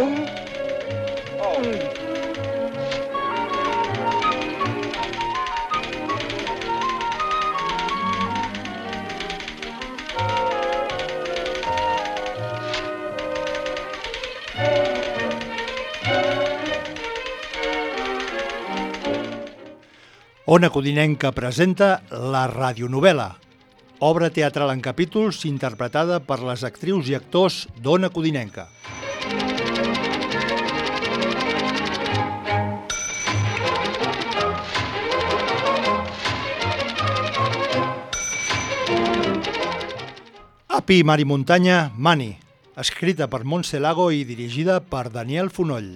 Ona Codinenca presenta la radionovel·la, obra teatral en capítols interpretada per les actrius i actors d'Ona Codinenca. Api, mar i muntanya, Mani, escrita per Montse Lago i dirigida per Daniel Fonoll.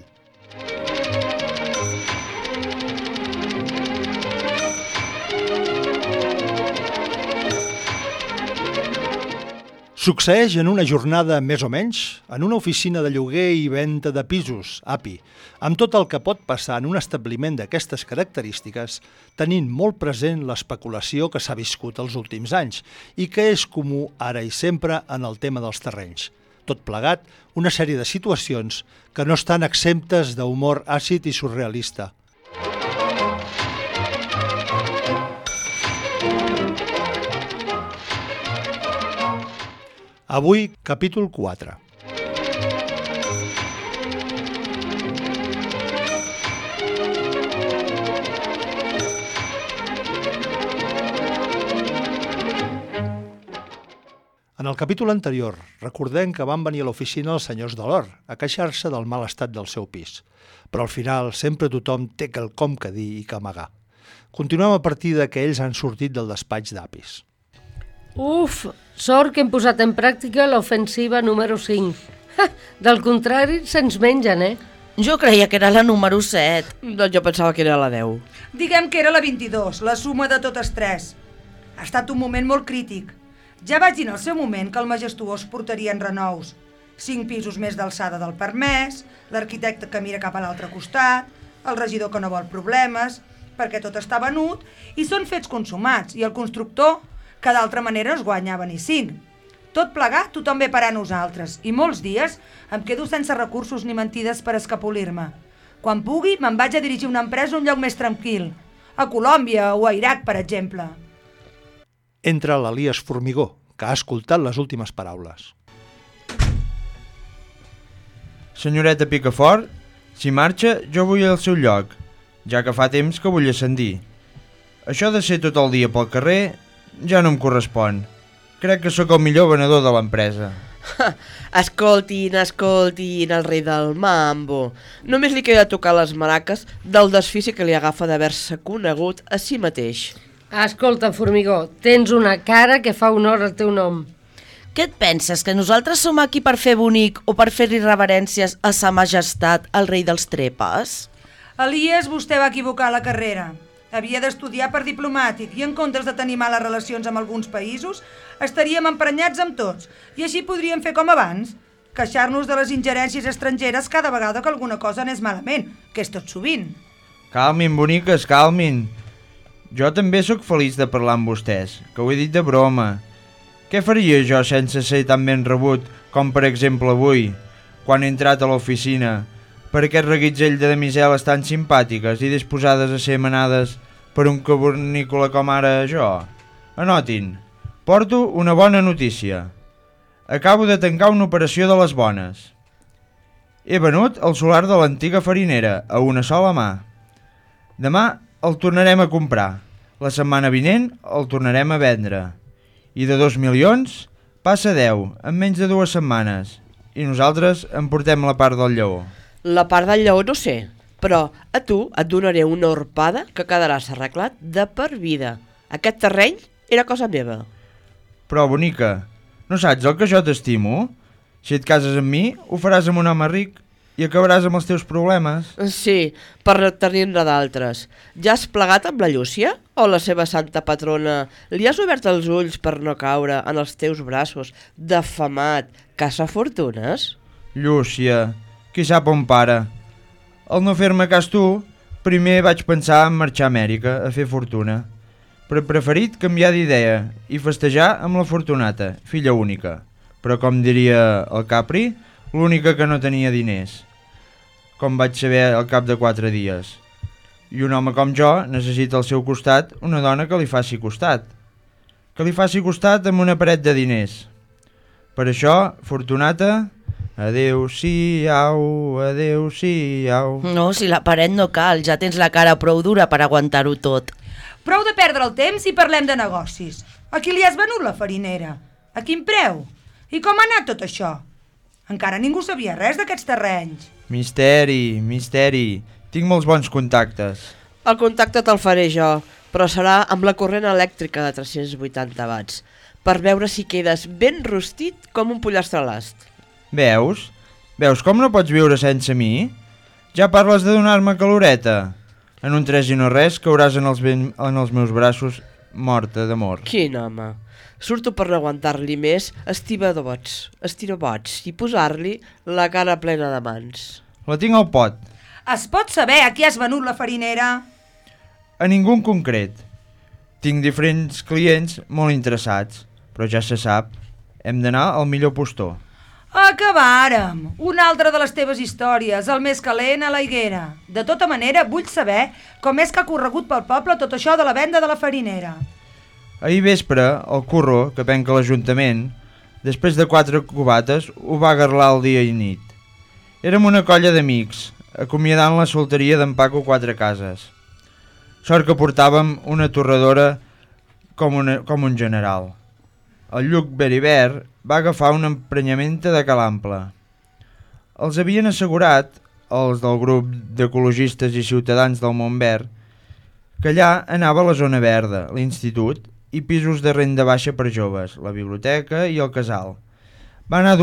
Succeeix en una jornada més o menys en una oficina de lloguer i venda de pisos, API, amb tot el que pot passar en un establiment d'aquestes característiques, tenint molt present l'especulació que s'ha viscut els últims anys i que és comú ara i sempre en el tema dels terrenys. Tot plegat, una sèrie de situacions que no estan exemptes d'humor àcid i surrealista. Avui, capítol 4. En el capítol anterior, recordem que van venir a l'oficina els senyors de l'Or a queixar-se del mal estat del seu pis. Però al final sempre tothom té quelcom que dir i que amagar. Continuem a partir que ells han sortit del despatx d'Apis. Uf, sort que hem posat en pràctica l'ofensiva número 5. Del contrari, se'ns mengen, Jo creia que era la número 7. Doncs jo pensava que era la 10. Diguem que era la 22, la suma de totes tres. Ha estat un moment molt crític. Ja vaig dir en el seu moment que el majestuós portaria en renous. 5 pisos més d'alçada del permès, l'arquitecte que mira cap a l'altre costat, el regidor que no vol problemes, perquè tot està venut i són fets consumats, i el constructor que d'altra manera no es guanyava ni 5. Tot plegat, tothom ve per a nosaltres, i molts dies em quedo sense recursos ni mentides per escapolir-me. Quan pugui, me'n vaig a dirigir una empresa a un lloc més tranquil, a Colòmbia o a Iraq, per exemple. Entra l'Elias Formigó, que ha escoltat les últimes paraules. Senyoreta Picafort, si marxa, jo vull al seu lloc, ja que fa temps que vull ascendir. Això de ser tot el dia pel carrer ja no em correspon. Crec que sóc el millor venedor de l'empresa. Escoltin, el rei del mambo. Només li queda tocar les maraques del desfici que li agafa d'haver-se conegut a si mateix. Escolta, Formigó, tens una cara que fa honor al teu nom. Què et penses, que nosaltres som aquí per fer bonic o per fer-li reverències a sa majestat, el rei dels trepes? Elias, vostè va equivocar la carrera. Havia d'estudiar per diplomàtic i en comptes de tenir males relacions amb alguns països, estaríem emprenyats amb tots i així podríem fer com abans, queixar-nos de les ingerències estrangeres cada vegada que alguna cosa anés malament, que és tot sovint. Calmin, boniques, calmin. Jo també sóc feliç de parlar amb vostès, que ho he dit de broma. Què faria jo sense ser tan ben rebut com per exemple avui, quan he entrat a l'oficina, per aquest reguitzell de damiseles tan simpàtiques i disposades a ser manades per un cavernícola com ara jo? Anotin, porto una bona notícia. Acabo de tancar una operació de les bones. He venut el solar de l'antiga farinera a una sola mà. Demà el tornarem a comprar. La setmana vinent el tornarem a vendre. I de 2 milions passa 10 en menys de 2 setmanes. I nosaltres en portem la part del lleó. La part del lleó no sé, però a tu et donaré una orpada que quedaràs arreglat de per vida. Aquest terreny era cosa meva. Però, bonica, no saps el que jo t'estimo? Si et cases amb mi, ho faràs amb un home ric i acabaràs amb els teus problemes. Sí, per tenir-ne d'altres. Ja has plegat amb la Llúcia? O la seva santa patrona? Li has obert els ulls per no caure en els teus braços d'afamat caçafortunes? Llúcia, qui sap on para. Al no fer-me cas tu, primer vaig pensar en marxar a Amèrica a fer fortuna, però he preferit canviar d'idea i festejar amb la Fortunata, filla única, però com diria el Capri, l'única que no tenia diners. com vaig saber al cap de 4 dies. I un home com jo necessita al seu costat una dona que li faci costat. Que li faci costat amb una paret de diners. Per això, Fortunata, adeu-siau, adeu-siau. No, si la paret no cal, ja tens la cara prou dura per aguantar-ho tot. Prou de perdre el temps i parlem de negocis. A qui li has venut la farinera? A quin preu? I com ha anat tot això? Encara ningú sabia res d'aquests terrenys. Misteri, misteri. Tinc molts bons contactes. El contacte te'l faré jo, però serà amb la corrent elèctrica de 380 watts, per veure si quedes ben rostit com un pollastre a l'ast. Veus? Veus com no pots viure sense mi? Ja parles de donar-me caloreta. En un 3 i no res cauràs en els meus braços morta d'amor. Quin home! Surto per no aguantar-li més estirobots i posar-li la cara plena de mans. La tinc al pot. Es pot saber a qui has venut la farinera? A ningú en concret. Tinc diferents clients molt interessats, però ja se sap, hem d'anar al millor postor. Acabàrem! Una altra de les teves històries, el més calent a la higuera. De tota manera, vull saber com és que ha corregut pel poble tot això de la venda de la farinera. Ahir vespre, el curro, que penca l'Ajuntament, després de 4 cubates, ho va garlar el dia i nit. Érem una colla d'amics, acomiadant la solteria d'en Paco 4 cases. Sort que portàvem una torradora com un general. El Lluc Beribert va agafar una emprenyamenta de calample. Els havien assegurat, els del grup d'ecologistes i ciutadans del Montverd, que allà anava la zona verda, l'institut, i pisos de renda baixa per joves, la biblioteca i el casal. Va anar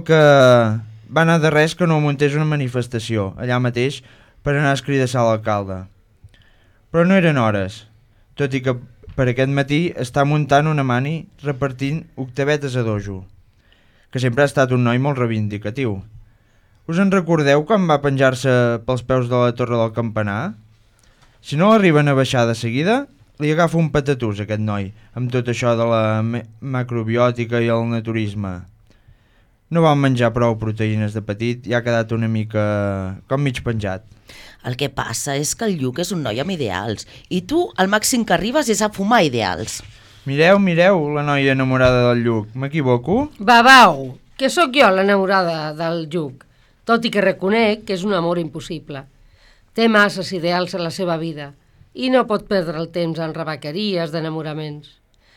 de res que no muntés una manifestació, allà mateix, per anar a escridassar l'alcalde. Però no eren hores, tot i que per aquest matí està muntant una mani repartint octavetes a dojo, que sempre ha estat un noi molt reivindicatiu. Us en recordeu quan va penjar-se pels peus de la torre del campanar? Si no l'arriben a baixar de seguida, li agafa un patatús aquest noi, amb tot això de la macrobiòtica i el naturisme. No van menjar prou proteïnes de petit i ha quedat una mica com mig penjat. El que passa és que el Lluc és un noi amb ideals i tu el màxim que arribes és a fumar ideals. Mireu, la noia enamorada del Lluc. M'equivoco? Babau, que sóc jo l'enamorada del Lluc, tot i que reconec que és un amor impossible. Té masses ideals en la seva vida i no pot perdre el temps en rebequeries d'enamoraments.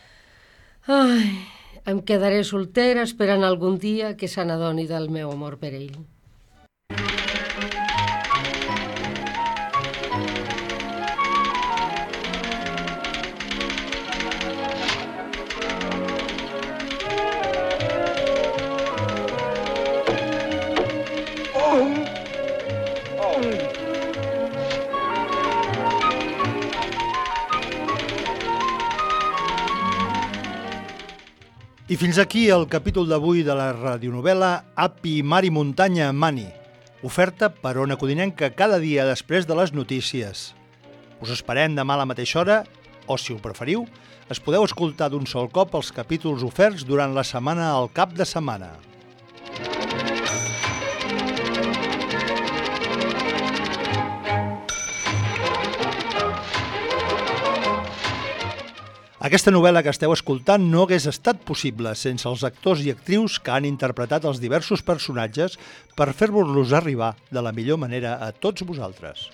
Ai, em quedaré soltera esperant algun dia que se n'adoni del meu amor per ell. I fins aquí el capítol d'avui de la radionovel·la Api, Mar i Muntanya, Mani, oferta per Ona Codinenca cada dia després de les notícies. Us esperem demà a la mateixa hora, o si ho preferiu, es podeu escoltar d'un sol cop els capítols oferts durant la setmana al cap de setmana. Aquesta novel·la que esteu escoltant no hagués estat possible sense els actors i actrius que han interpretat els diversos personatges per fer-vos-los arribar de la millor manera a tots vosaltres.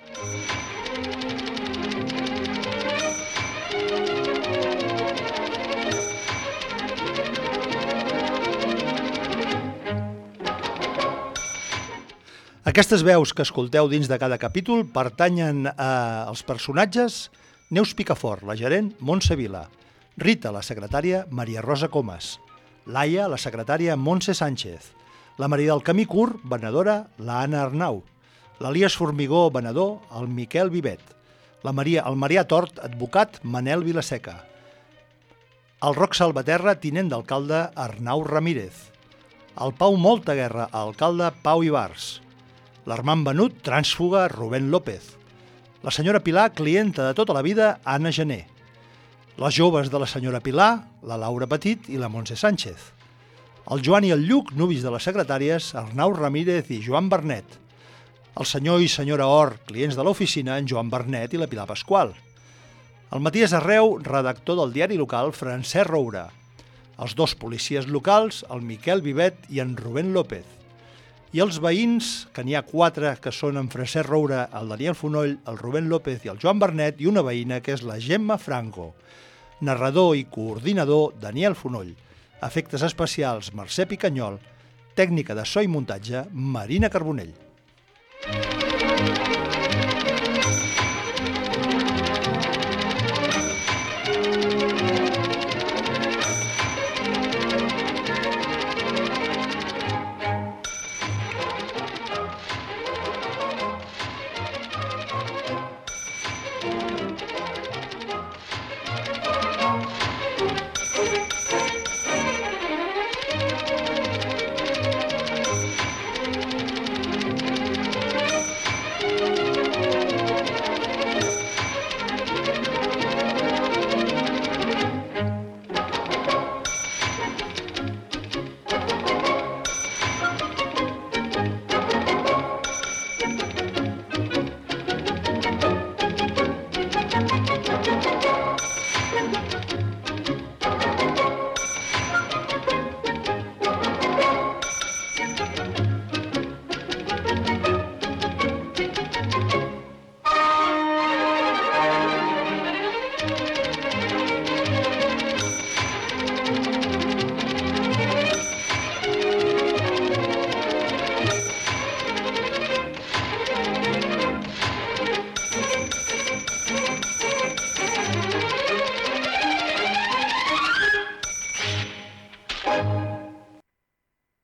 Aquestes veus que escolteu dins de cada capítol pertanyen als personatges Neus Picafort, la gerent Montse Vila, Rita, la secretària Maria Rosa Comas, Laia, la secretària Montse Sánchez, la Maria del Camí Curt, venedora, la Anna Arnau, l'Elias Formigó, venedor, el Miquel Vivet, el Marià Tort, advocat, Manel Vilaseca, el Roc Salvaterra, tinent d'alcalde, Arnau Ramírez, el Pau Moltaguerra, alcalde, Pau Ibars, l'Armand Benut, trànsfuga, Rubén López, la senyora Pilar, clienta de tota la vida, Anna Gené, les joves de la senyora Pilar, la Laura Petit i la Montse Sánchez, el Joan i el Lluc, nuvis de les secretàries, Arnau Ramírez i Joan Bernet, El senyor i senyora Or, clients de l'oficina, en Joan Bernet i la Pilar Pasqual. El Matías Arreu, redactor del diari local Francesc Roura. Els 2 policies locals, el Miquel Vivet i en Rubén López. I els veïns, que n'hi ha 4, que són en Francesc Roura, el Daniel Fonoll, el Rubén López i el Joan Bernet, i una veïna que és la Gemma Franco. Narrador i coordinador, Daniel Fonoll. Efectes especials, Mercè Picanyol. Tècnica de so i muntatge, Marina Carbonell.